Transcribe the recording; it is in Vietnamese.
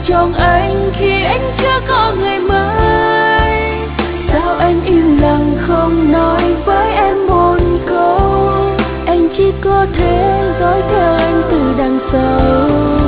trong anh khi anh chưa có người mới. Sao anh im lặng không nói với em một câu, anh chỉ có thể dõi theo anh từ đằng sau.